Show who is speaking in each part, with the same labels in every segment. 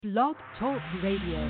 Speaker 1: Blog Talk Radio.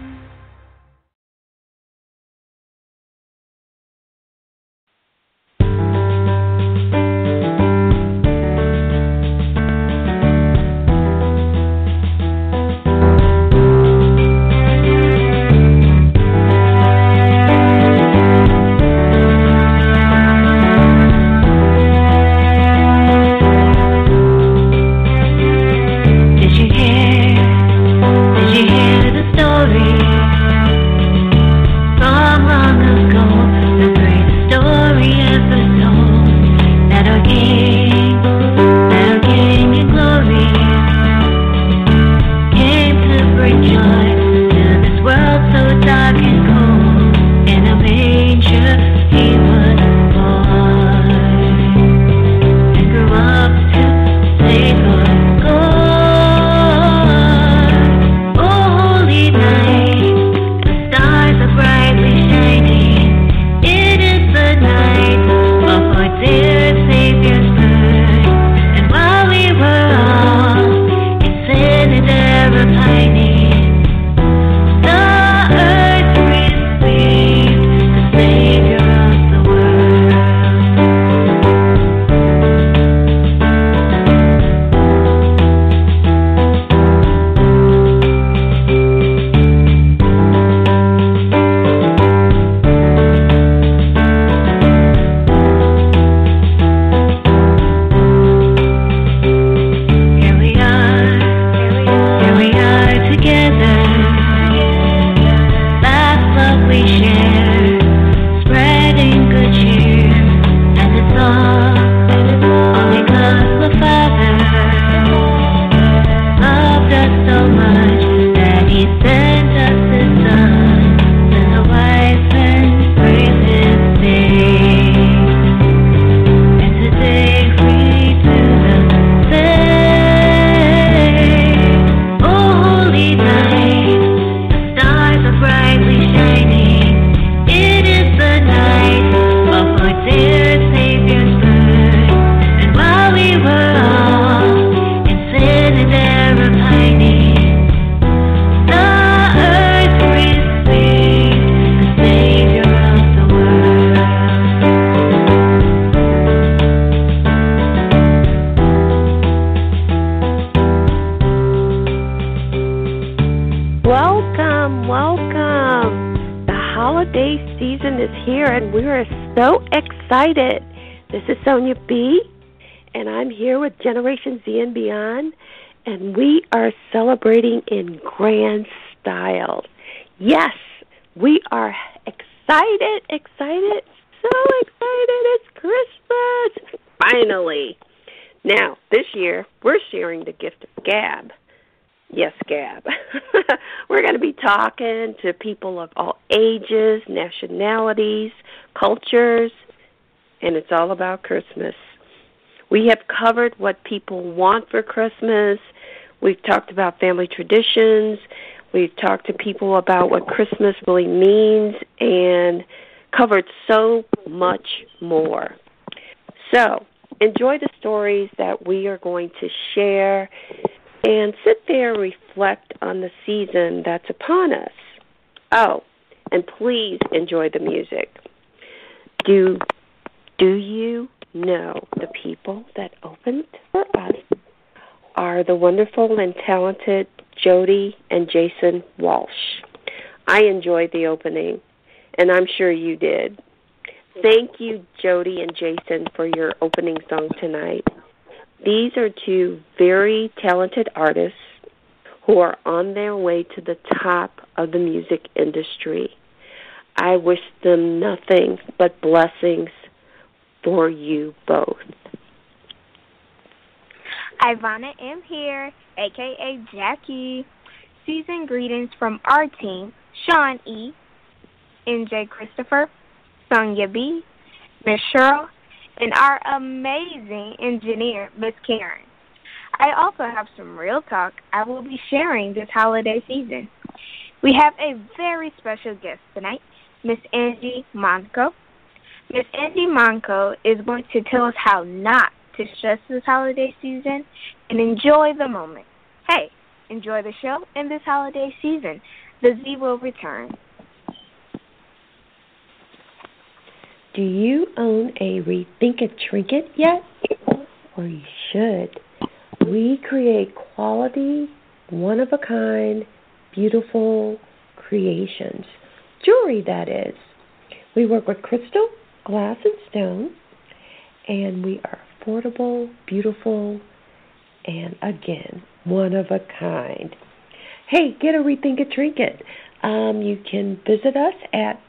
Speaker 2: This is Sonia B., and I'm here with Generation Z and Beyond, and we are celebrating in grand style. Yes, we are excited, so excited. It's Christmas, finally. Now, this year, we're sharing the gift of gab. Yes, gab. We're going to be talking to people of all ages, nationalities, cultures, and it's all about Christmas. We have covered what people want for Christmas. We've talked about family traditions. We've talked to people about what Christmas really means and covered so much more. So enjoy the stories that we are going to share and sit there and reflect on the season that's upon us. Oh, and please enjoy the music. Do you know the people that opened for us are the wonderful and talented Jody and Jason Walsh? I enjoyed the opening, and I'm sure you did. Thank you, Jody and Jason, for your opening song tonight. These are two very talented artists who are on their way to the top of the music industry. I wish them nothing but blessings for you both.
Speaker 3: Ivana M. here, a.k.a. Jackie. Season greetings from our team, Sean E., NJ Christopher, Sonia B., Miss Cheryl, and our amazing engineer, Miss Karen. I also have some real talk I will be sharing this holiday season. We have a very special guest tonight, Miss Angie Monco. Miss Angie Monco is going to tell us how not to stress this holiday season and enjoy the moment. Hey, Enjoy the show and this holiday season. The Z will return.
Speaker 2: Do you own a Rethink It trinket yet? Or you should. We create quality, one-of-a-kind, beautiful creations. Jewelry, that is. We work with crystal, glass, and stone, and we are affordable, beautiful, and again, one-of-a-kind. Hey, get a Rethink It trinket. You can visit us at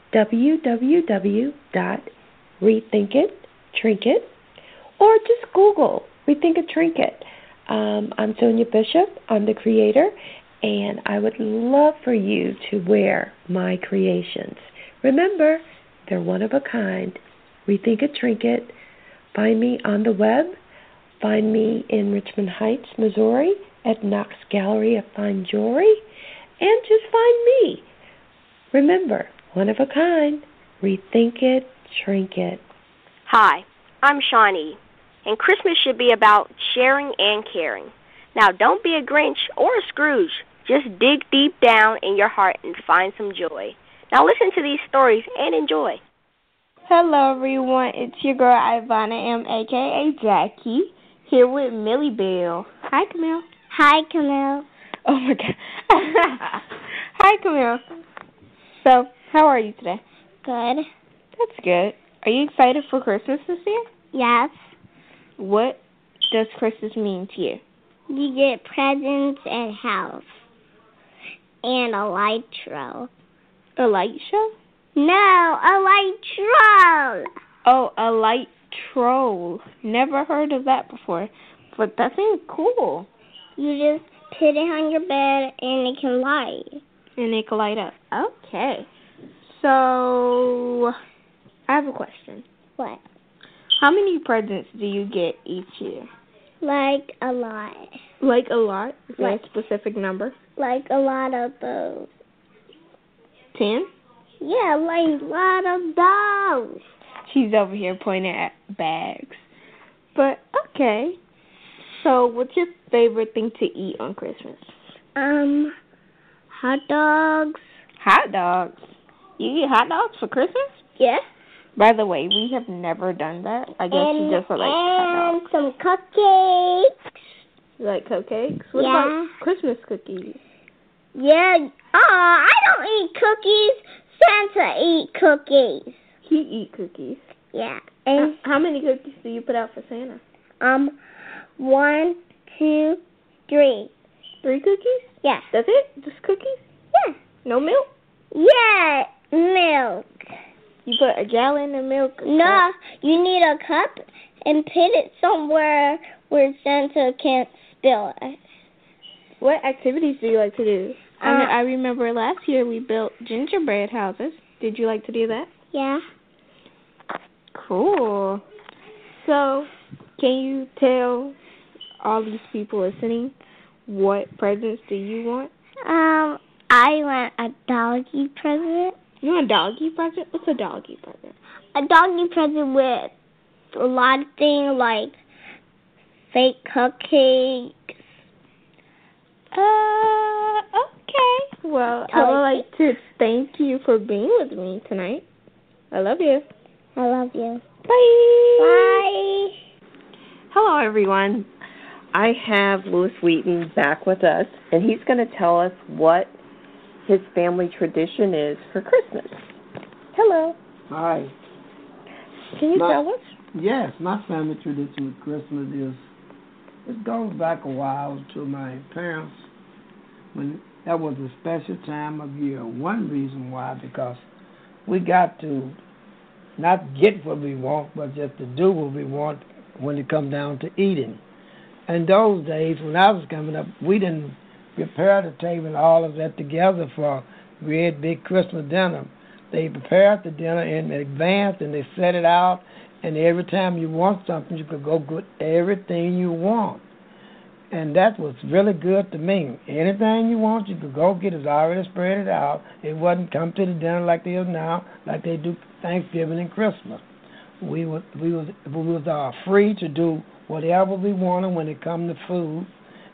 Speaker 2: www.rethinkit.trinket or just Google Rethink It trinket. I'm Sonia Bishop. I'm the creator, and I would love for you to wear my creations. Remember, they're one of a kind. Rethink It trinket. Find me on the web. Find me in Richmond Heights, Missouri at Knox Gallery of Fine Jewelry, and just find me. Remember, one of a kind. Rethink It trinket.
Speaker 4: Hi, I'm Shawnee, and Christmas should be about sharing and caring. Now, don't be a Grinch or a Scrooge. Just dig deep down in your heart and find some joy. Now, listen to these stories and enjoy.
Speaker 3: Hello, everyone. It's your girl, Ivana M., a.k.a. Jackie, here with Millie Bell. Hi, Camille.
Speaker 5: Hi, Camille.
Speaker 3: Oh, my God. Hi, Camille. So, how are you today?
Speaker 5: Good.
Speaker 3: That's good. Are you excited for Christmas this year?
Speaker 5: Yes.
Speaker 3: What does Christmas mean to you?
Speaker 5: You get presents and house. And a light show.
Speaker 3: A light show?
Speaker 5: No, a light troll.
Speaker 3: Oh, a light troll. Never heard of that before. But that seems cool.
Speaker 5: You just put it on your bed and it can light.
Speaker 3: And it can light up. Okay. So, I have a question.
Speaker 5: What?
Speaker 3: How many presents do you get each year?
Speaker 5: Like a lot.
Speaker 3: Like a lot? Is there a specific number?
Speaker 5: Like a lot of those.
Speaker 3: 10?
Speaker 5: Yeah, like a lot of those.
Speaker 3: She's over here pointing at bags. But, okay. So, what's your favorite thing to eat on Christmas?
Speaker 5: Hot dogs.
Speaker 3: Hot dogs? You eat hot dogs for Christmas?
Speaker 5: Yeah.
Speaker 3: By the way, we have never done that. I guess you just like hot dogs.
Speaker 5: And some cupcakes.
Speaker 3: You like cupcakes? What
Speaker 5: Yeah.
Speaker 3: about Christmas cookies?
Speaker 5: Yeah. I don't eat cookies. Santa eat cookies.
Speaker 3: He eat cookies.
Speaker 5: Yeah. And
Speaker 3: how many cookies do you put out for Santa?
Speaker 5: 1, 2, 3.
Speaker 3: 3 cookies?
Speaker 5: Yeah.
Speaker 3: That's it? Just cookies?
Speaker 5: Yeah.
Speaker 3: No milk?
Speaker 5: Yeah, milk.
Speaker 3: You put a gallon of milk?
Speaker 5: No, you need a cup and put it somewhere where Santa can't spill it.
Speaker 3: What activities do you like to do? I remember last year we built gingerbread houses. Did you like to do that?
Speaker 5: Yeah.
Speaker 3: Cool. So, can you tell all these people listening what presents do you want?
Speaker 5: I want a doggy present.
Speaker 3: You want a doggy present? What's a doggy present?
Speaker 5: A doggy present with a lot of things like fake cupcakes.
Speaker 3: Okay. Well, I would like to thank you for being with me tonight. I love you.
Speaker 5: I love you.
Speaker 3: Bye.
Speaker 5: Bye.
Speaker 2: Hello, everyone. I have Louis Wheaton back with us, and he's going to tell us what his family tradition is for Christmas. Hello.
Speaker 6: Hi.
Speaker 2: Can you tell us?
Speaker 6: Yes, my family tradition with Christmas is, it goes back a while to my parents when that was a special time of year. One reason why, because we got to not get what we want, but just to do what we want when it comes down to eating. In those days, when I was coming up, we didn't prepare the table and all of that together for a great big Christmas dinner. They prepared the dinner in advance and they set it out, and every time you want something, you could go get everything you want. And that was really good to me. Anything you want, you could go get it. It's already spread it out. It wasn't come to the dinner like they is now, like they do Thanksgiving and Christmas. We was free to do whatever we wanted when it come to food,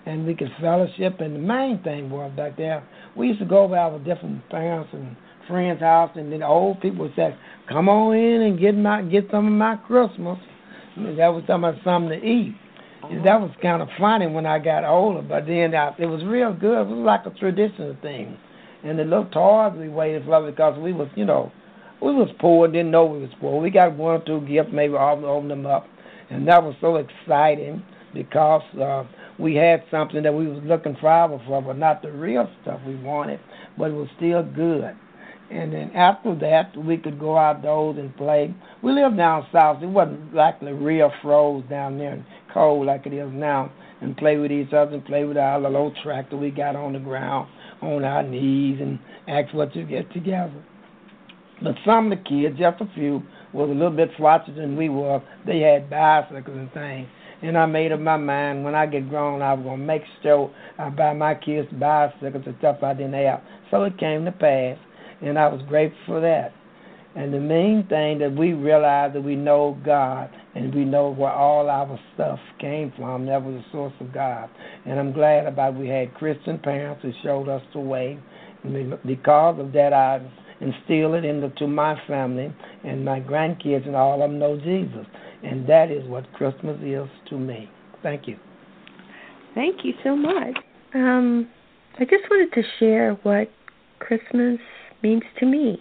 Speaker 6: and we could fellowship. And the main thing was back there, we used to go over our different parents and friends' house, and then the old people said, "Come on in and get some of my Christmas." That was something to eat. And that was kind of funny when I got older, but then it was real good. It was like a traditional thing. And the little toys we waited for because we was, we was poor, didn't know we was poor. We got one or two gifts, maybe all open them up. And that was so exciting because we had something that we was looking forward for, but not the real stuff we wanted, but it was still good. And then after that, we could go outdoors and play. We lived down south. It wasn't like the real froze down there and cold like it is now, and play with each other and play with our little tractor we got on the ground on our knees and ask what to get together. But some of the kids, just a few, was a little bit smarter than we were. They had bicycles and things. And I made up my mind when I get grown, I was going to make sure I buy my kids bicycles and stuff I didn't have. So it came to pass. And I was grateful for that. And the main thing that we realized that we know God and we know where all our stuff came from. That was the source of God. And I'm glad about we had Christian parents who showed us the way. And because of that, I instilled it into my family, and my grandkids and all of them know Jesus. And that is what Christmas is to me. Thank you.
Speaker 2: Thank you so much. I just wanted to share what Christmas means to me.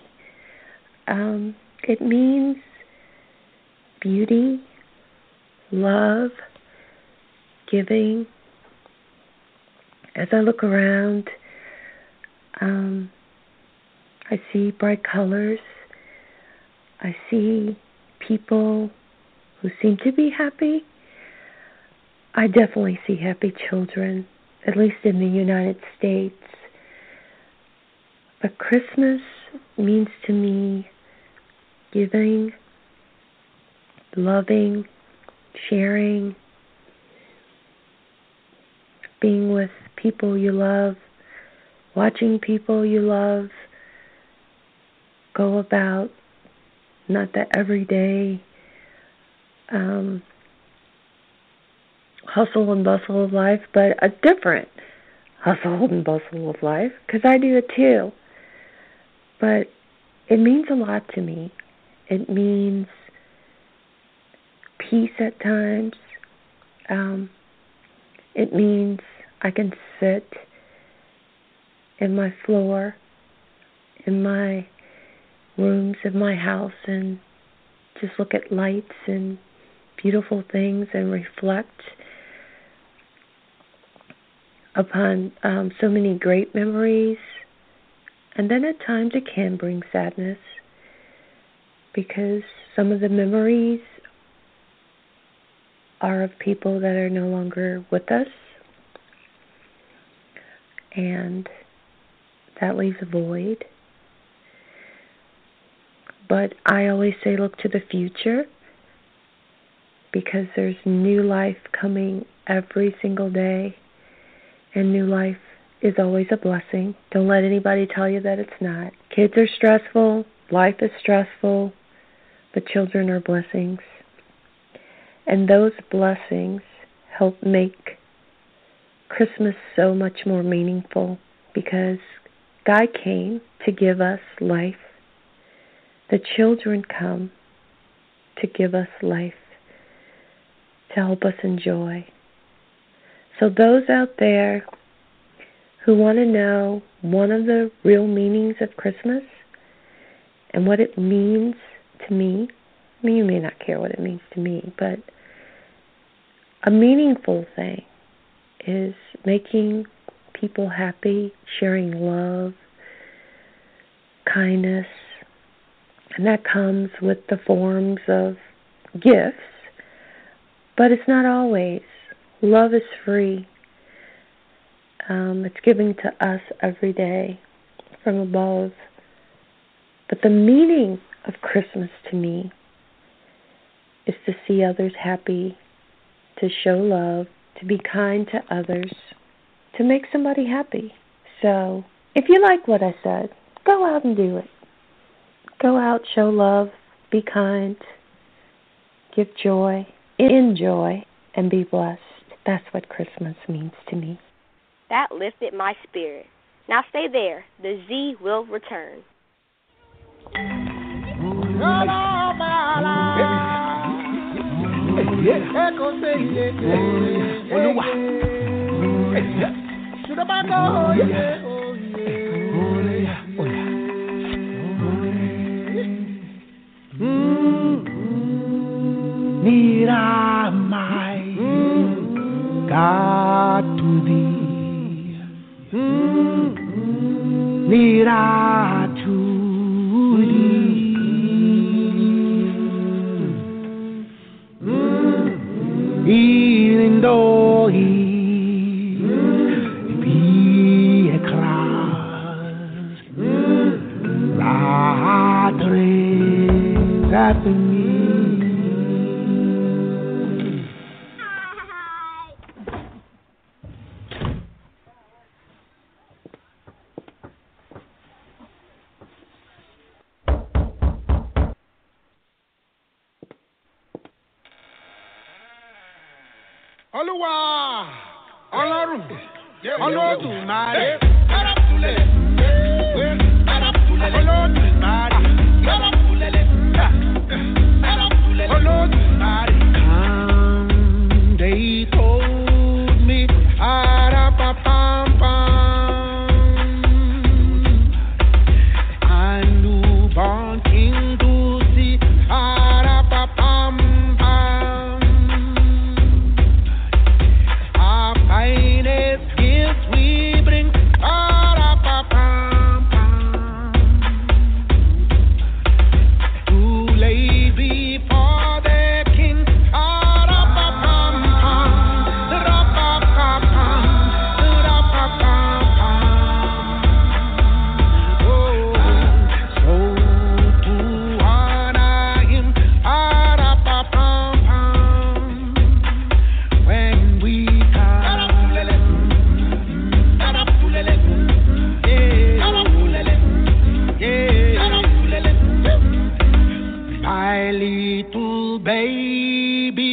Speaker 2: It means beauty, love, giving. As I look around, I see bright colors. I see people who seem to be happy. I definitely see happy children, at least in the United States. But Christmas means to me giving, loving, sharing, being with people you love, watching people you love go about not the everyday hustle and bustle of life, but a different hustle and bustle of life, because I do it too. But it means a lot to me. It means peace at times. It means I can sit in my floor, in my rooms of my house, and just look at lights and beautiful things and reflect upon so many great memories. And then at times it can bring sadness, because some of the memories are of people that are no longer with us, and that leaves a void. But I always say look to the future, because there's new life coming every single day, and new life is always a blessing. Don't let anybody tell you that it's not. Kids are stressful, life is stressful, but children are blessings. And those blessings help make Christmas so much more meaningful, because God came to give us life. The children come to give us life, to help us enjoy. So those out there who want to know one of the real meanings of Christmas and what it means to me, I mean, you may not care what it means to me, but a meaningful thing is making people happy, sharing love, kindness, and that comes with the forms of gifts, but it's not always. Love is free. It's given to us every day from above. But the meaning of Christmas to me is to see others happy, to show love, to be kind to others, to make somebody happy. So if you like what I said, go out and do it. Go out, show love, be kind, give joy, enjoy, and be blessed. That's what Christmas means to me.
Speaker 4: That lifted my spirit. Now stay there. The Z will return.
Speaker 7: Mira my God to thee, mira to thee, even though he be a cloud, that rains after me. Olúwa Ọlọ́run Olódùmarè Olódùmarè Olódùmarè. Come, they told me, a newborn king to see, finest gifts we bring, to lay before the king, so to honor him, when we my little baby,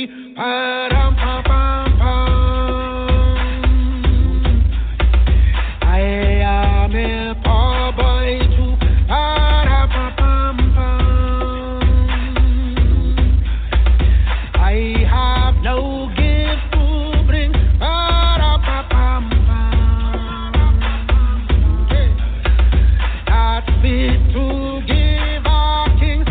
Speaker 7: I am a poor boy too, I have no gift to bring, not fit to give our king.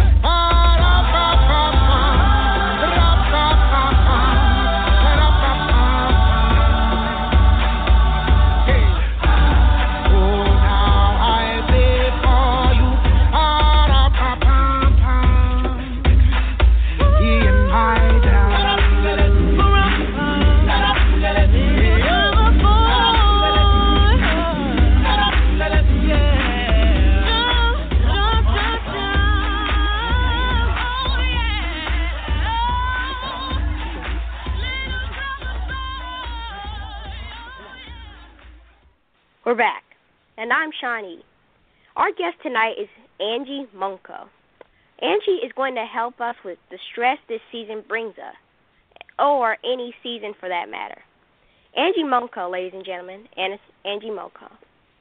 Speaker 4: We're back, and I'm Shawnee. Our guest tonight is Angie Munko. Angie is going to help us with the stress this season brings us, or any season for that matter. Angie Munko, ladies and gentlemen, and it's Angie Munko.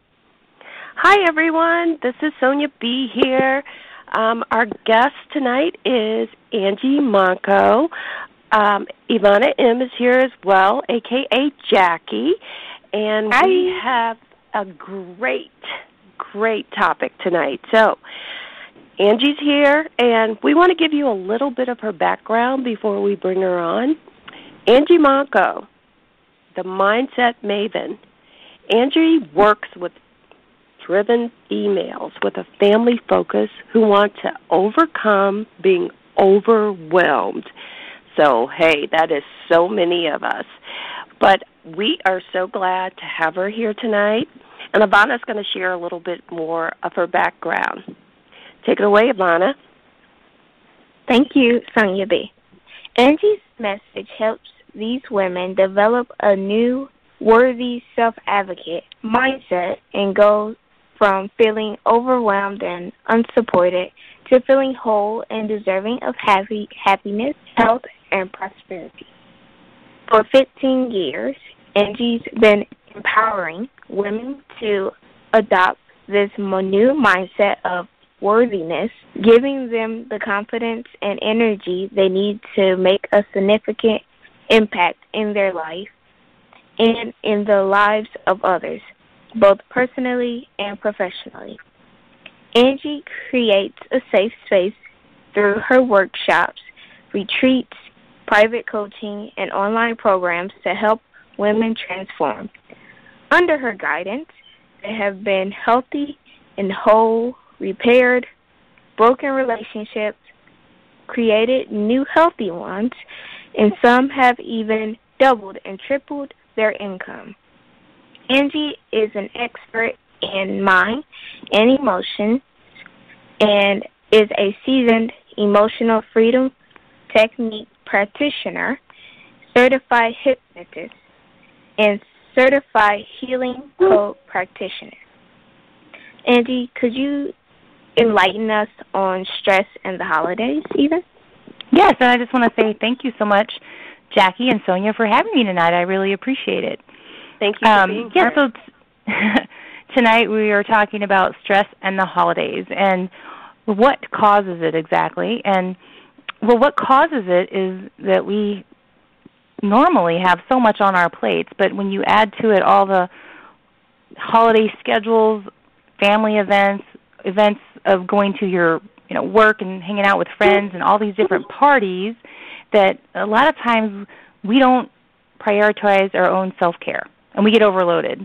Speaker 2: Hi, everyone. This is Sonia B. here. Our guest tonight is Angie Munko. Ivana M. is here as well, a.k.a. Jackie. And we have a great topic tonight. So, Angie's here, and we want to give you a little bit of her background before we bring her on. Angie Munko, the mindset maven. Angie works with driven females with a family focus who want to overcome being overwhelmed. So, hey, that is so many of us. But we are so glad to have her here tonight. And Ivana's going to share a little bit more of her background. Take it away, Ivana.
Speaker 3: Thank you, Sonia B. Angie's message helps these women develop a new, worthy self-advocate mindset and go from feeling overwhelmed and unsupported to feeling whole and deserving of happiness, health, and prosperity. For 15 years, Angie's been empowering women to adopt this new mindset of worthiness, giving them the confidence and energy they need to make a significant impact in their life and in the lives of others, both personally and professionally. Angie creates a safe space through her workshops, retreats, private coaching, and online programs to help women transform. Under her guidance, they have been healthy and whole, repaired broken relationships, created new healthy ones, and some have even doubled and tripled their income. Angie is an expert in mind and emotions and is a seasoned emotional freedom technique practitioner, certified hypnotist, and certified healing code practitioner. Angie, could you enlighten us on stress and the holidays even?
Speaker 8: Yes, and I just want to say thank you so much, Jackie and Sonia, for having me tonight. I really appreciate it.
Speaker 2: Thank you for being here.
Speaker 8: So tonight we are talking about stress and the holidays and what causes it exactly. And, well, what causes it is that we normally have so much on our plates, but when you add to it all the holiday schedules, family events of going to your work and hanging out with friends and all these different parties, that a lot of times we don't prioritize our own self-care, and we get overloaded.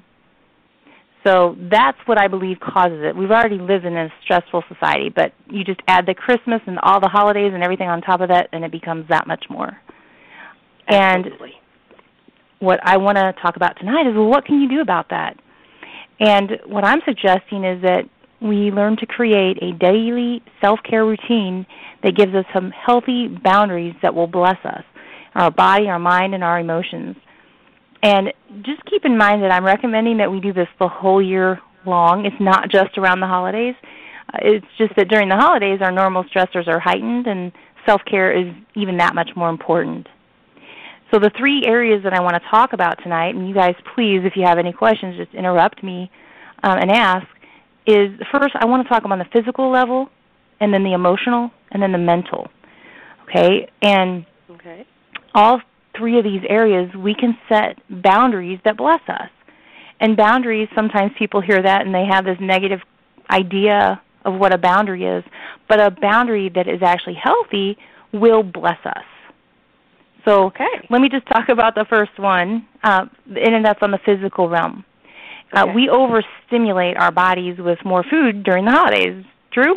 Speaker 8: So that's what I believe causes it. We've already lived in a stressful society, but you just add the Christmas and all the holidays and everything on top of that, and it becomes that much more.
Speaker 2: Absolutely.
Speaker 8: And what I want to talk about tonight is, well, what can you do about that? And what I'm suggesting is that we learn to create a daily self-care routine that gives us some healthy boundaries that will bless us, our body, our mind, and our emotions. And just keep in mind that I'm recommending that we do this the whole year long. It's not just around the holidays. It's just that during the holidays, our normal stressors are heightened, and self-care is even that much more important. So the three areas that I want to talk about tonight, and you guys please, if you have any questions, just interrupt me and ask, is first I want to talk about the physical level, and then the emotional, and then the mental. Okay? And all three of these areas, we can set boundaries that bless us. And boundaries, sometimes people hear that and they have this negative idea of what a boundary is, but a boundary that is actually healthy will bless us. So let me just talk about the first one, and that's on the physical realm. We overstimulate our bodies with more food during the holidays. True?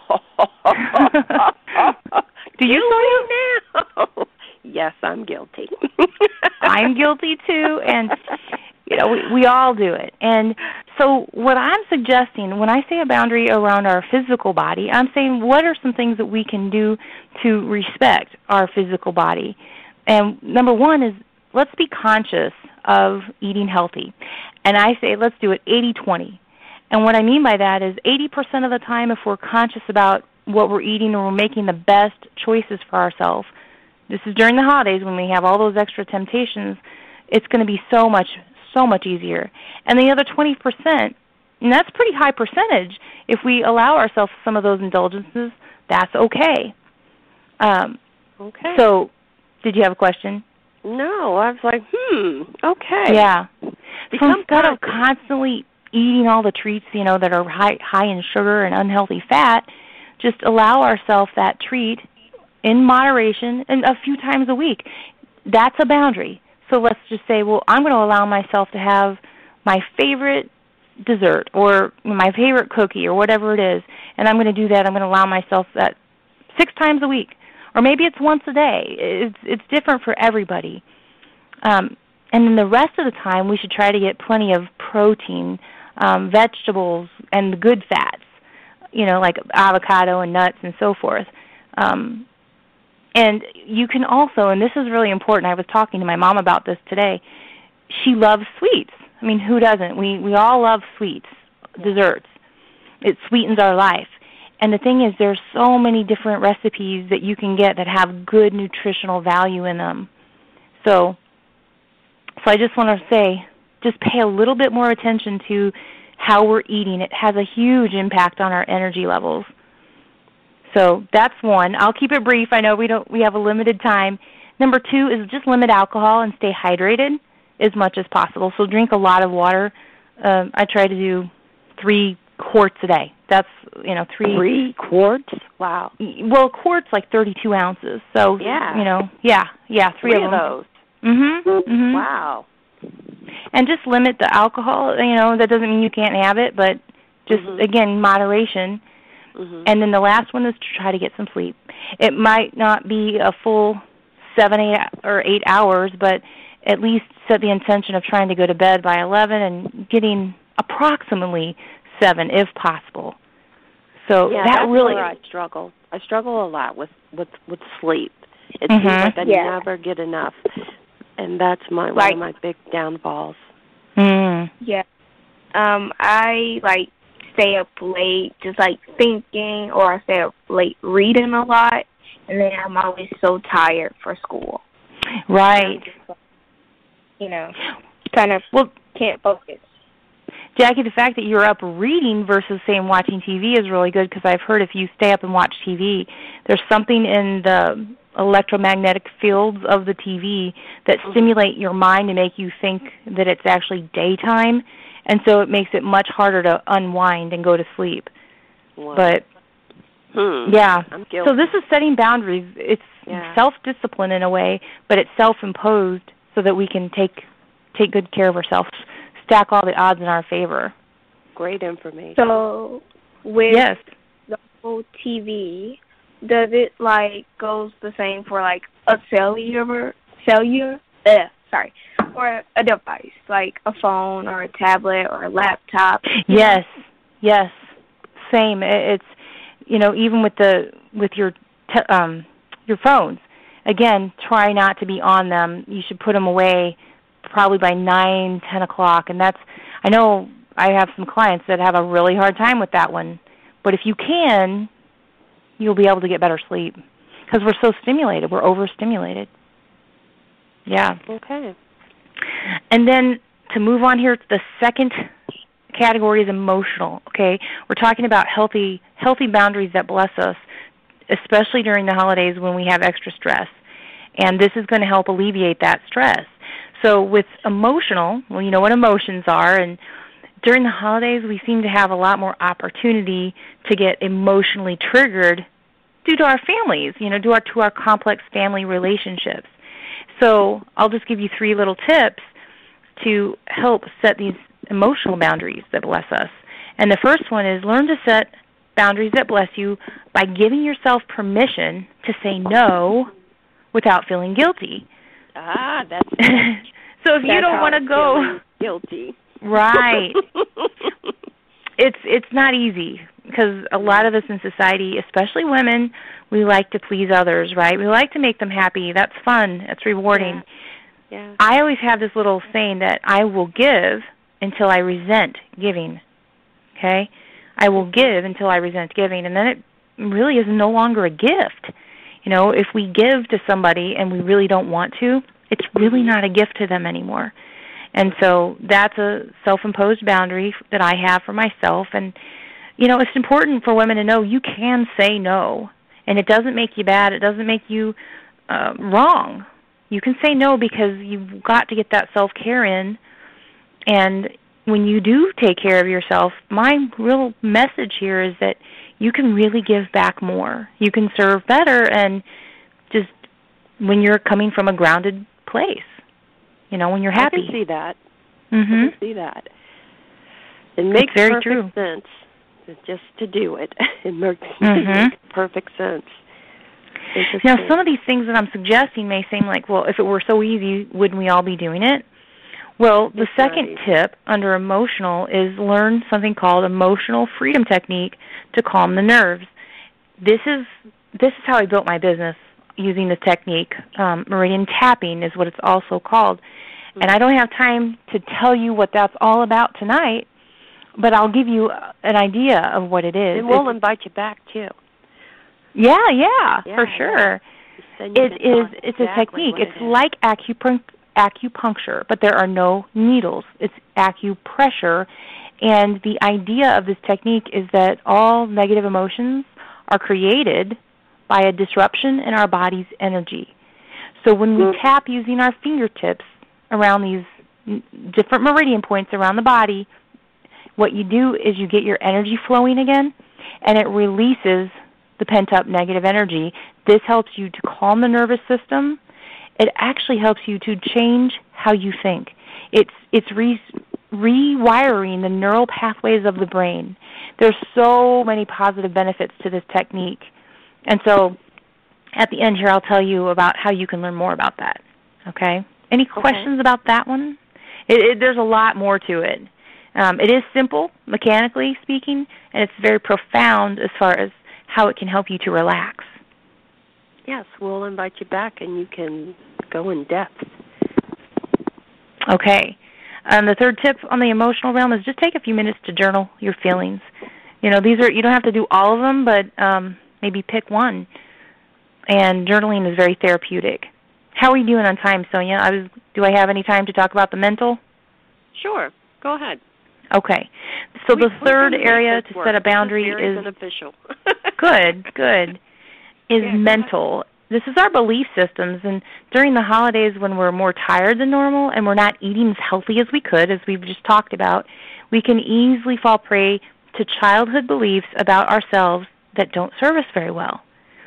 Speaker 8: Do you
Speaker 2: now? Yes, I'm guilty.
Speaker 8: I'm guilty too, and we all do it. And so what I'm suggesting, when I say a boundary around our physical body, I'm saying what are some things that we can do to respect our physical body? And number one is let's be conscious of eating healthy. And I say let's do it 80-20. And what I mean by that is 80% of the time, if we're conscious about what we're eating and we're making the best choices for ourselves, this is during the holidays when we have all those extra temptations, it's going to be so much easier. And the other 20%, and that's a pretty high percentage, if we allow ourselves some of those indulgences, that's okay. So, did you have a question?
Speaker 2: No, I was like, okay.
Speaker 8: Yeah. So instead of constantly eating all the treats, that are high in sugar and unhealthy fat, just allow ourselves that treat in moderation and a few times a week. That's a boundary. So let's just say, well, I'm going to allow myself to have my favorite dessert or my favorite cookie or whatever it is, and I'm going to do that. I'm going to allow myself that 6 times a week. Or maybe it's once a day. It's different for everybody. And then the rest of the time, we should try to get plenty of protein, vegetables, and the good fats, like avocado and nuts and so forth. And you can also, and this is really important, I was talking to my mom about this today, she loves sweets. I mean, who doesn't? We all love sweets, desserts. It sweetens our life. And the thing is, there's so many different recipes that you can get that have good nutritional value in them. So So I just want to say, just pay a little bit more attention to how we're eating. It has a huge impact on our energy levels. So that's one. I'll keep it brief. I know we have a limited time. Number 2 is just limit alcohol and stay hydrated as much as possible. So drink a lot of water. I try to do 3 quarts a day. That's,
Speaker 2: 3 quarts? Wow.
Speaker 8: Well, quarts like 32 ounces. So, yeah, 3 of
Speaker 2: those.
Speaker 8: Mm-hmm.
Speaker 2: Wow.
Speaker 8: And just limit the alcohol. That doesn't mean you can't have it, but just, again, moderation.
Speaker 2: Mm-hmm.
Speaker 8: And then the last one is to try to get some sleep. It might not be a full 7, 8, or 8 hours, but at least set the intention of trying to go to bed by 11 and getting approximately 7 if possible. So
Speaker 2: that's
Speaker 8: really
Speaker 2: where I struggle. I struggle a lot with sleep. It seems like I never get enough, and that's one of my big downfalls.
Speaker 8: Mm.
Speaker 3: Yeah. I stay up late just thinking, or I stay up late reading a lot, and then I'm always so tired for school.
Speaker 8: Right.
Speaker 3: Kind of can't focus.
Speaker 8: Jackie, the fact that you're up reading versus, say, watching TV is really good, because I've heard if you stay up and watch TV, there's something in the electromagnetic fields of the TV that stimulate your mind and make you think that it's actually daytime, and so it makes it much harder to unwind and go to sleep.
Speaker 2: Wow.
Speaker 8: But, yeah.
Speaker 2: I'm guilty.
Speaker 8: So this is setting boundaries. It's self-discipline in a way, but it's self-imposed so that we can take good care of ourselves, stack all the odds in our favor.
Speaker 2: Great information.
Speaker 3: So with the whole TV, does it goes the same for a or a device like a phone or a tablet or a laptop?
Speaker 8: Yes, same. It's even with your phones. Again, try not to be on them. You should put them away probably by 9, 10 o'clock. And I know I have some clients that have a really hard time with that one. But if you can, you'll be able to get better sleep, because we're so stimulated. We're overstimulated. Yeah.
Speaker 2: Okay.
Speaker 8: And then to move on here, the second category is emotional, okay? We're talking about healthy boundaries that bless us, especially during the holidays when we have extra stress. And this is going to help alleviate that stress. So with emotional, well, you know what emotions are, and during the holidays we seem to have a lot more opportunity to get emotionally triggered due to our families, due to our complex family relationships. So I'll just give you 3 little tips to help set these emotional boundaries that bless us. And the first one is learn to set boundaries that bless you by giving yourself permission to say no without feeling guilty.
Speaker 2: That's
Speaker 8: so if you don't want to go
Speaker 2: guilty,
Speaker 8: right? It's not easy, because a lot of us in society, especially women, we like to please others, right? We like to make them happy. That's fun. That's rewarding.
Speaker 2: Yeah.
Speaker 8: I always have this little saying that I will give until I resent giving. Okay? I will give until I resent giving, and then it really is no longer a gift. If we give to somebody and we really don't want to, it's really not a gift to them anymore. And so that's a self-imposed boundary that I have for myself. And, it's important for women to know you can say no, and it doesn't make you bad. It doesn't make you wrong. You can say no because you've got to get that self-care in. And when you do take care of yourself, my real message here is that you can really give back more. You can serve better, and just when you're coming from a grounded place, when you're happy.
Speaker 2: I can see that.
Speaker 8: Mm-hmm.
Speaker 2: I can see that. It makes
Speaker 8: very
Speaker 2: perfect sense just to do it. It makes perfect sense.
Speaker 8: Now, some of these things that I'm suggesting may seem like, well, if it were so easy, wouldn't we all be doing it? Well, the second tip under emotional is learn something called emotional freedom technique to calm the nerves. This is how I built my business, using this technique. Meridian tapping is what it's also called. And I don't have time to tell you what that's all about tonight, but I'll give you an idea of what it is.
Speaker 2: And we'll invite you back, too.
Speaker 8: Yeah, for sure. It's a technique. It's like acupuncture, but there are no needles. It's acupressure. And the idea of this technique is that all negative emotions are created by a disruption in our body's energy. So when we tap using our fingertips around these different meridian points around the body, what you do is you get your energy flowing again, and it releases the pent-up negative energy. This helps you to calm the nervous system. It actually helps you to change how you think. It's rewiring the neural pathways of the brain. There's so many positive benefits to this technique. And so at the end here, I'll tell you about how you can learn more about that. Okay? Any questions about that one? There's a lot more to it. It is simple, mechanically speaking, and it's very profound as far as how it can help you to relax.
Speaker 2: Yes, we'll invite you back, and you can go in depth.
Speaker 8: Okay. The third tip on the emotional realm is just take a few minutes to journal your feelings. You know, these are, you don't have to do all of them, but maybe pick one. And journaling is very therapeutic. How are we doing on time, Sonia? Do I have any time to talk about the mental?
Speaker 2: Sure. Go ahead.
Speaker 8: Okay. So the third area to set a boundary is
Speaker 2: beneficial.
Speaker 8: Good. Is mental. This is our belief systems, and during the holidays when we're more tired than normal and we're not eating as healthy as we could, as we've just talked about, we can easily fall prey to childhood beliefs about ourselves that don't serve us very well.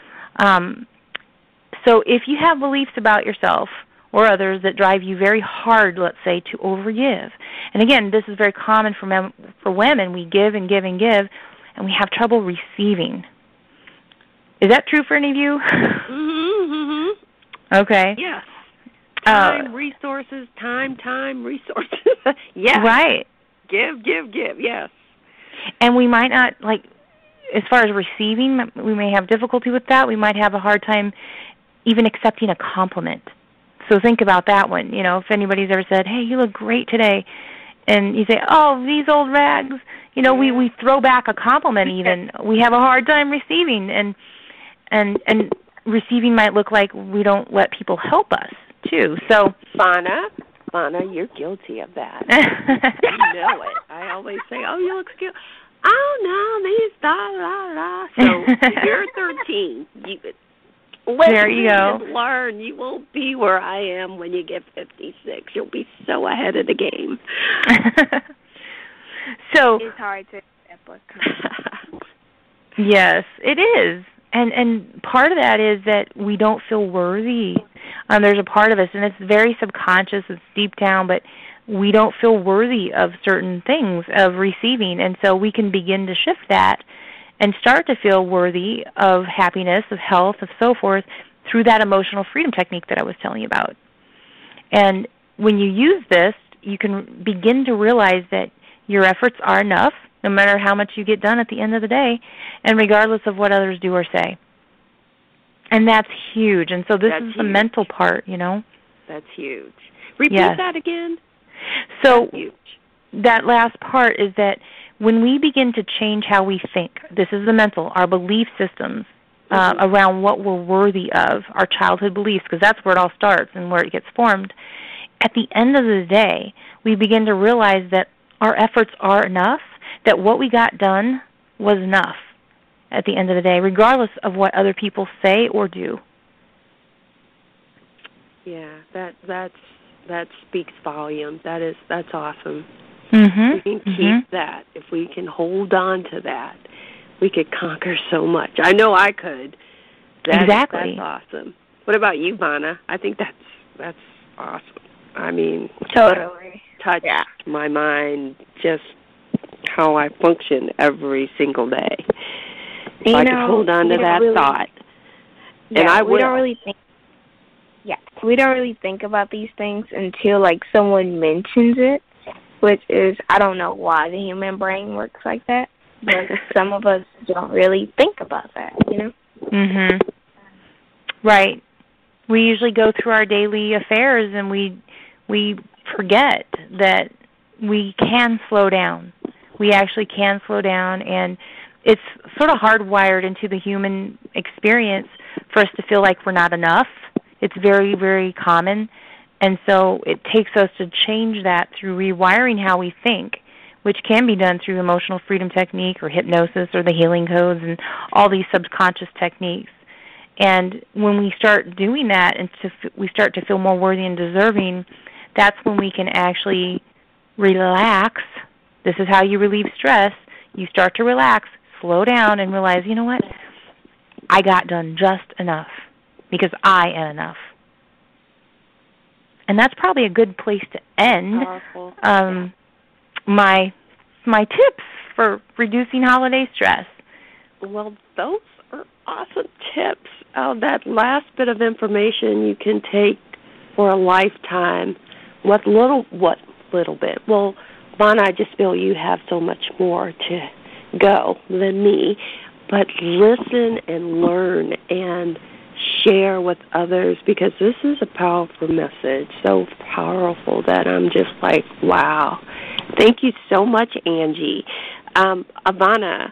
Speaker 8: So if you have beliefs about yourself or others that drive you very hard, let's say, to overgive, and again, this is very common for women. We give and give and give, and we have trouble receiving. Is that true for any of you?
Speaker 2: Mm-hmm.
Speaker 8: Okay.
Speaker 2: Yes. Time, resources, resources. Yes.
Speaker 8: Right.
Speaker 2: Give, yes.
Speaker 8: And we might not, like, as far as receiving, we may have difficulty with that. We might have a hard time even accepting a compliment. So think about that one. You know, if anybody's ever said, hey, you look great today, and you say, oh, these old rags, you know, we throw back a compliment even. We have a hard time receiving, and receiving might look like we don't let people help us, too. So,
Speaker 2: Vonna, you're guilty of that. You know it. I always say, oh, you look cute. Oh, no, these da-da-da. So you're 13.
Speaker 8: There you go.
Speaker 2: Learn. You won't be where I am when you get 56. You'll be so ahead of the game.
Speaker 8: So
Speaker 3: it's hard to accept.
Speaker 8: Yes, it is. And part of that is that we don't feel worthy. There's a part of us, and it's very subconscious, it's deep down, but we don't feel worthy of certain things, of receiving. And so we can begin to shift that and start to feel worthy of happiness, of health, of so forth, through that emotional freedom technique that I was telling you about. And when you use this, you can begin to realize that your efforts are enough, no matter how much you get done at the end of the day, and regardless of what others do or say. And that's huge. And so this is the mental part, you know.
Speaker 2: That's huge. Repeat that again.
Speaker 8: So that last part is that when we begin to change how we think, this is the mental, our belief systems around what we're worthy of, our childhood beliefs, because that's where it all starts and where it gets formed. At the end of the day, we begin to realize that our efforts are enough, that what we got done was enough at the end of the day, regardless of what other people say or do.
Speaker 2: Yeah, that speaks volumes. That's awesome.
Speaker 8: Mm-hmm.
Speaker 2: We can keep that. If we can hold on to that, we could conquer so much. I know I could.
Speaker 8: Exactly.
Speaker 2: That's awesome. What about you, Vonna? I think that's awesome. I mean,
Speaker 3: totally
Speaker 2: touched my mind, just how I function every single day. If I could hold on to that thought.
Speaker 3: Yeah,
Speaker 2: and I will.
Speaker 3: We don't really think about these things until like someone mentions it, which is, I don't know why the human brain works like that, but some of us don't really think about that, you know?
Speaker 8: Mhm. Right. We usually go through our daily affairs and we forget that we can slow down. We actually can slow down, and it's sort of hardwired into the human experience for us to feel like we're not enough. It's very, very common. And so it takes us to change that through rewiring how we think, which can be done through emotional freedom technique or hypnosis or the healing codes and all these subconscious techniques. And when we start doing that and we start to feel more worthy and deserving, that's when we can actually relax. This is how you relieve stress. You start to relax, slow down, and realize, you know what? I got done just enough because I am enough. And that's probably a good place to end my tips for reducing holiday stress.
Speaker 2: Well, those are awesome tips. That last bit of information you can take for a lifetime. What little bit? Well, Vonna, I just feel you have so much more to go than me. But listen and learn and share with others, because this is a powerful message, so powerful that I'm just like, wow. Thank you so much, Angie. Ivana,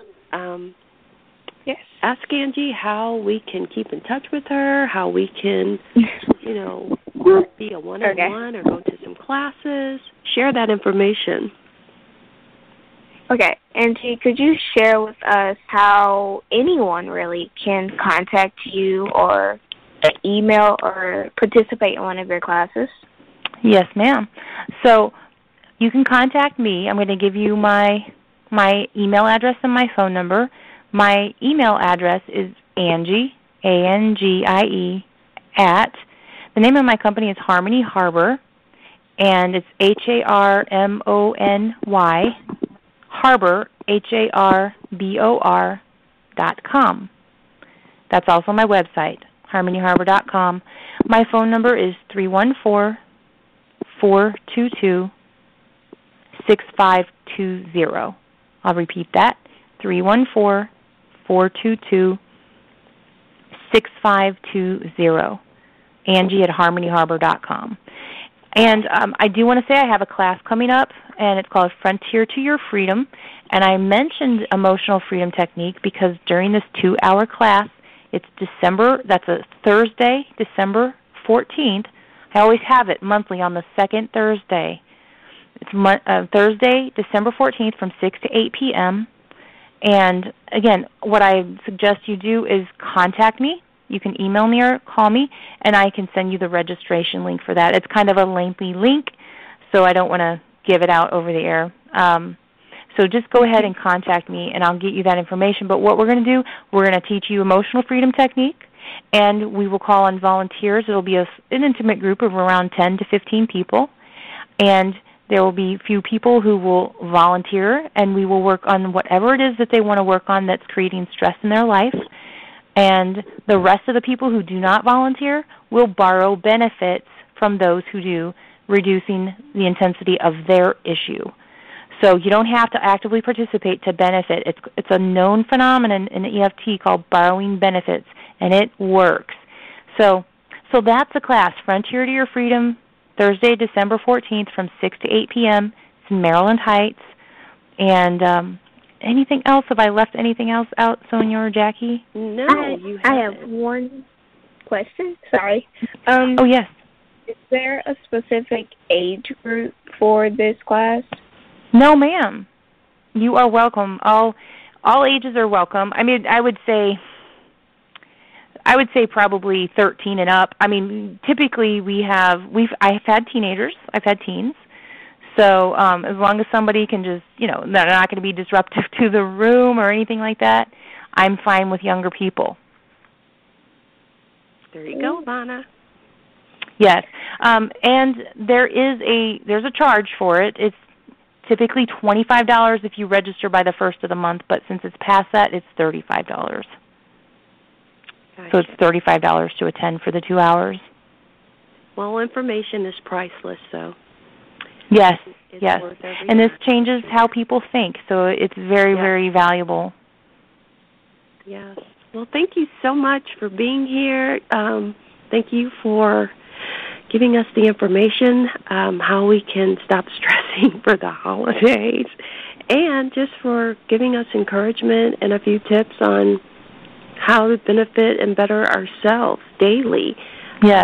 Speaker 3: yes.
Speaker 2: Ask Angie how we can keep in touch with her, how we can, be a one-on-one or go to some classes. Share that information.
Speaker 3: Okay, Angie, could you share with us how anyone really can contact you or email or participate in one of your classes?
Speaker 8: Yes, ma'am. So you can contact me. I'm going to give you my email address and my phone number. My email address is Angie, ANGIE, at, the name of my company is Harmony Harbor, and it's HARMONY, Harbor, HARBOR.com. That's also my website, harmonyharbor.com. My phone number is 314-422-6520. I'll repeat that, 314-422-6520. Angie at harmonyharbor.com. And I do want to say I have a class coming up, and it's called Frontier to Your Freedom. And I mentioned Emotional Freedom Technique because during this 2-hour class, it's that's a Thursday, December 14th. I always have it monthly on the second Thursday. It's Thursday, December 14th from 6 to 8 p.m. And, again, what I suggest you do is contact me. You can email me or call me, and I can send you the registration link for that. It's kind of a lengthy link, so I don't want to give it out over the air. So just go ahead and contact me, and I'll get you that information. But what we're going to do, we're going to teach you Emotional Freedom Technique, and we will call on volunteers. It will be an intimate group of around 10 to 15 people, and there will be a few people who will volunteer, and we will work on whatever it is that they want to work on that's creating stress in their life. And the rest of the people who do not volunteer will borrow benefits from those who do, reducing the intensity of their issue. So you don't have to actively participate to benefit. It's a known phenomenon in EFT called borrowing benefits, and it works. So that's the class, Frontier to Your Freedom, Thursday, December 14th from 6 to 8 p.m. It's in Maryland Heights. And anything else? Have I left anything else out, Sonia or Jackie?
Speaker 2: No,
Speaker 3: I have one question. Sorry.
Speaker 8: Oh, yes.
Speaker 3: Is there a specific age group for this class?
Speaker 8: No, ma'am. You are welcome. All ages are welcome. I mean, I would say probably 13 and up. I mean, typically I've had teenagers. I've had teens. So as long as somebody can just, they're not going to be disruptive to the room or anything like that, I'm fine with younger people.
Speaker 2: There you go, Vonna.
Speaker 8: Yes. And there's a charge for it. It's typically $25 if you register by the first of the month, but since it's past that, it's $35. Gotcha. So it's $35 to attend for the 2 hours.
Speaker 2: Well, information is priceless, so.
Speaker 8: Yes, yes. And this changes how people think, so it's very, very valuable.
Speaker 2: Yes. Well, thank you so much for being here. Thank you for giving us the information, how we can stop stressing for the holidays, and just for giving us encouragement and a few tips on how to benefit and better ourselves daily.
Speaker 8: Yes.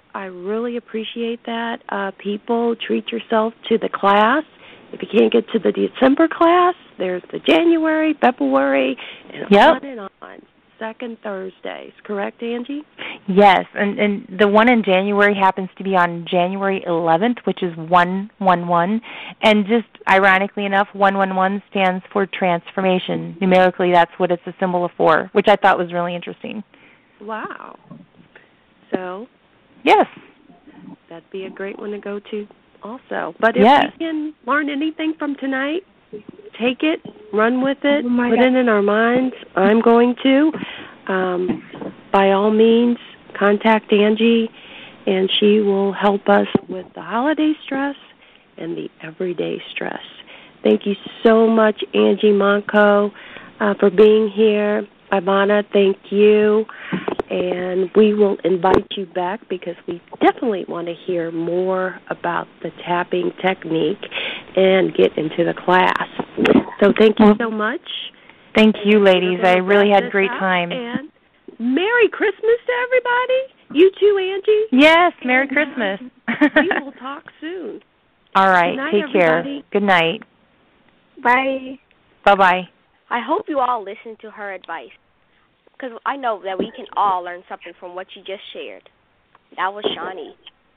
Speaker 2: I really appreciate that. People, treat yourself to the class. If you can't get to the December class, there's the January, February, and on and on. Second Thursdays, correct, Angie?
Speaker 8: Yes, and the one in January happens to be on January 11th, which is 111. And just ironically enough, 111 stands for transformation. Numerically, that's what it's a symbol of for, which I thought was really interesting.
Speaker 2: Wow. So,
Speaker 8: yes,
Speaker 2: that'd be a great one to go to also. But if we can learn anything from tonight, take it, run with it, put it in our minds. I'm going to. By all means, contact Angie, and she will help us with the holiday stress and the everyday stress. Thank you so much, Angie Monco, for being here. Ivana, thank you. And we will invite you back because we definitely want to hear more about the tapping technique and get into the class. So thank you so much.
Speaker 8: Thank you, ladies. I really had a great time.
Speaker 2: And Merry Christmas to everybody. You too, Angie.
Speaker 8: Yes, Merry Christmas.
Speaker 2: We will talk soon.
Speaker 8: All right.
Speaker 2: Good night,
Speaker 8: take
Speaker 2: everybody.
Speaker 8: care. Good night.
Speaker 3: Bye.
Speaker 8: Bye-bye.
Speaker 4: I hope you all listen to her advice, because I know that we can all learn something from what you just shared. That was Shawnee.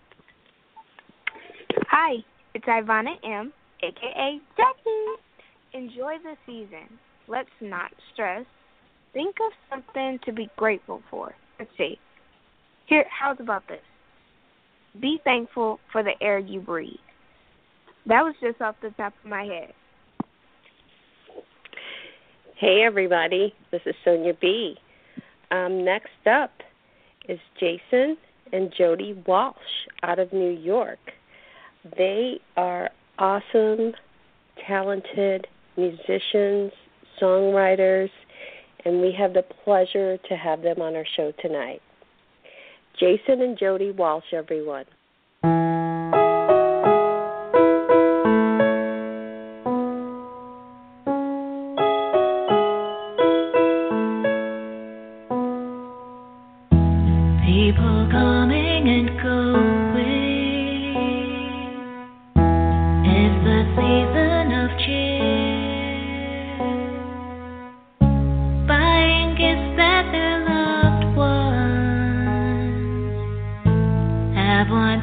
Speaker 3: Hi, it's Ivana M., a.k.a. Jackie. Enjoy the season. Let's not stress. Think of something to be grateful for. Let's see. Here, how's about this? Be thankful for the air you breathe. That was just off the top of my head.
Speaker 2: Hey, everybody. This is Sonia B. Next up is Jason and Jody Walsh out of New York. They are awesome, talented musicians, songwriters, and we have the pleasure to have them on our show tonight. Jason and Jody Walsh, everyone.
Speaker 9: People coming and going. It's the season of cheer. Buying gifts that their loved ones have wanted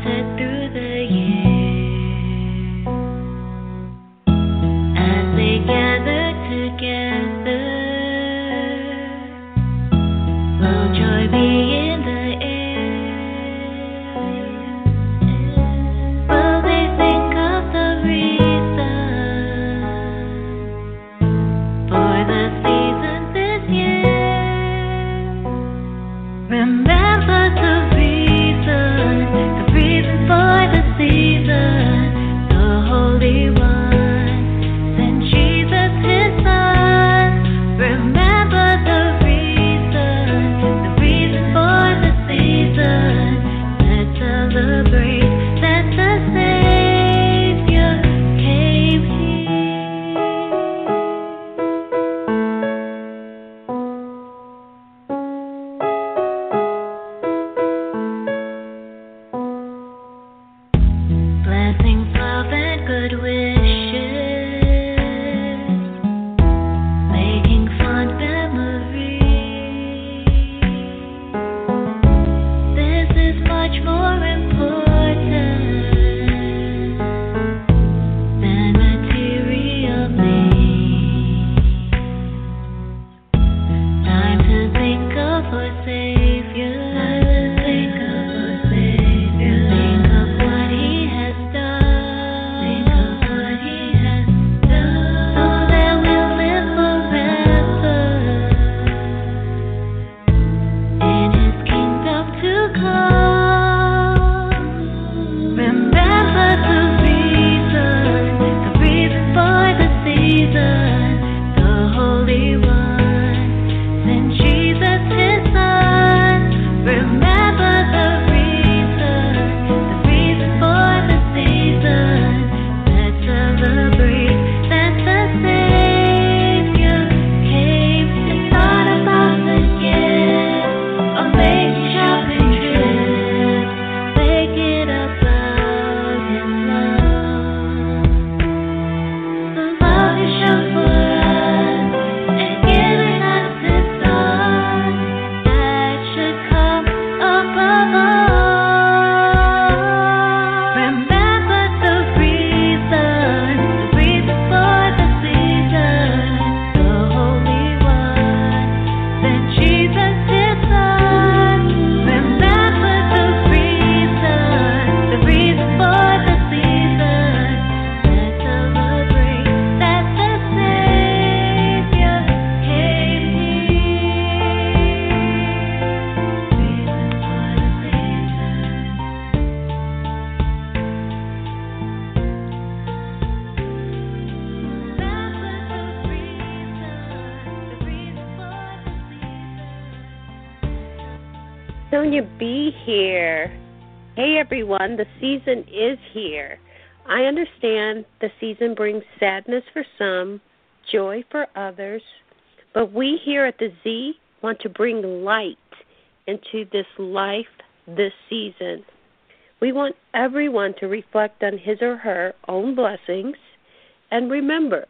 Speaker 2: Sonia B. here. Hey everyone, the season is here. I understand the season brings sadness for some, joy for others, but we here at the Z want to bring light into this life this season. We want everyone to reflect on his or her own blessings and remember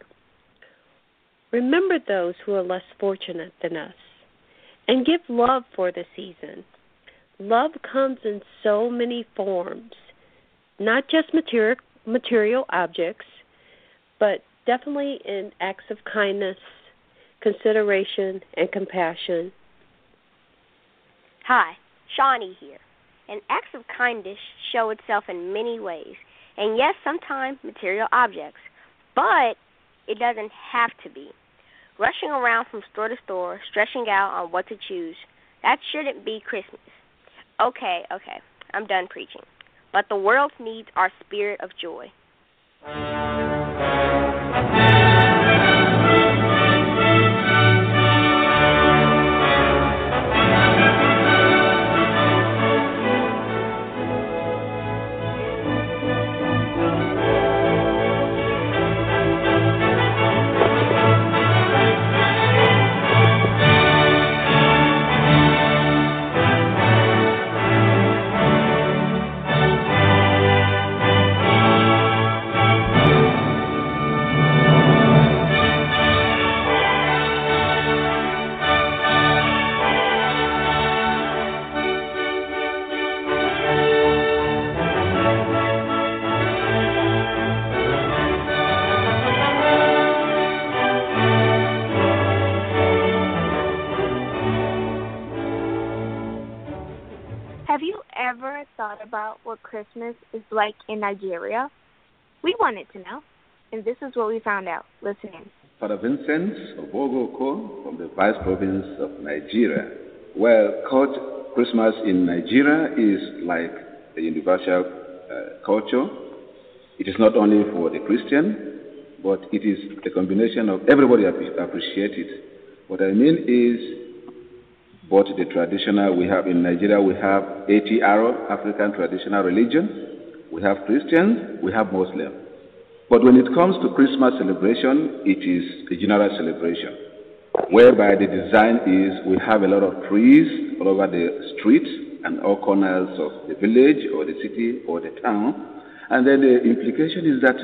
Speaker 2: those who are less fortunate than us and give love for the season. Love comes in so many forms, not just material objects, but definitely in acts of kindness, consideration, and compassion.
Speaker 4: Hi, Shawnee here. And acts of kindness show itself in many ways. And yes, sometimes material objects. But it doesn't have to be. Rushing around from store to store, stressing out on what to choose, that shouldn't be Christmas. Okay, I'm done preaching. But the world needs our spirit of joy.
Speaker 3: Have you ever thought about what Christmas is like in Nigeria? We wanted to know, and this is what we found out. Listen in.
Speaker 10: Father Vincent Obogoko from the Vice Province of Nigeria. Well, Christmas in Nigeria is like a universal culture. It is not only for the Christian, but it is a combination of everybody appreciate it. What I mean is, both the traditional we have in Nigeria, we have ATR, African traditional religion, we have Christians, we have Muslims. But when it comes to Christmas celebration, it is a general celebration, whereby the design is we have a lot of trees all over the streets and all corners of the village or the city or the town. And then the implication is that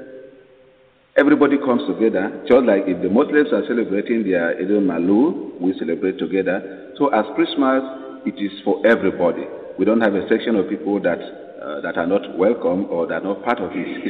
Speaker 10: everybody comes together, just like if the Muslims are celebrating their Eid al-Maulud, we celebrate together. So as Christmas, it is for everybody. We don't have a section of people that are not welcome or that are not part of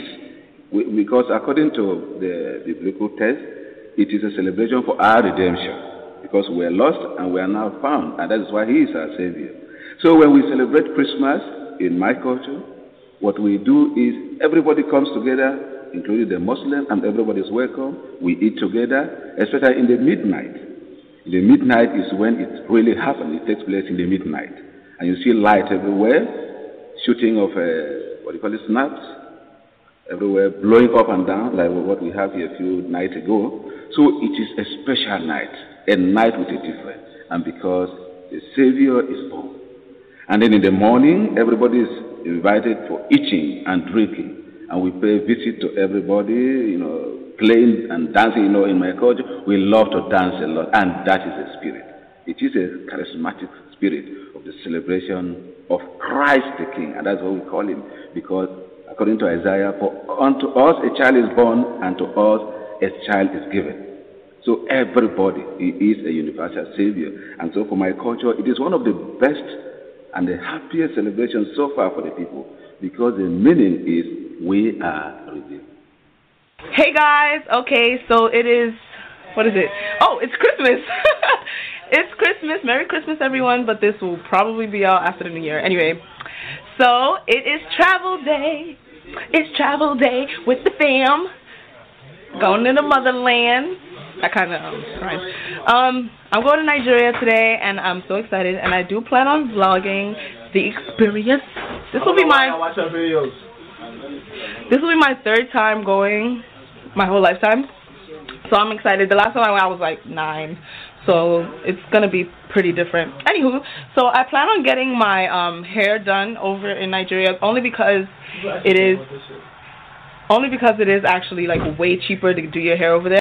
Speaker 10: it. Because according to the biblical text, it is a celebration for our redemption. Because we are lost and we are now found, and that is why He is our Savior. So when we celebrate Christmas in my culture, what we do is everybody comes together, including the Muslim, and everybody is welcome. We eat together, especially in the midnight. The midnight is when it really happens. It takes place in the midnight. And you see light everywhere, shooting of, snaps, everywhere, blowing up and down, like what we have here a few nights ago. So it is a special night, a night with a difference. And because the Savior is born. And then in the morning, everybody is invited for eating and drinking. And we pay visit to everybody, playing and dancing. In my culture, we love to dance a lot, and that is the spirit. It is a charismatic spirit of the celebration of Christ the King, and that's what we call Him, because according to Isaiah, for unto us a child is born, and to us a child is given. So everybody, He is a universal Savior. And so for my culture, it is one of the best and the happiest celebrations so far for the people, because the meaning is we are redeemed.
Speaker 11: Hey guys, okay, so it is, what is it? Oh, it's Christmas. It's Christmas. Merry Christmas, everyone, but this will probably be out after the New Year. Anyway, so it is travel day. It's travel day with the fam. Going to the motherland. That kind of rhymes. I'm going to Nigeria today, and I'm so excited, and I do plan on vlogging the experience. This will be my third time going, my whole lifetime. So I'm excited. The last time I went, I was like 9. So it's going to be pretty different. Anywho, so I plan on getting my hair done over in Nigeria only because it is actually like way cheaper to do your hair over there.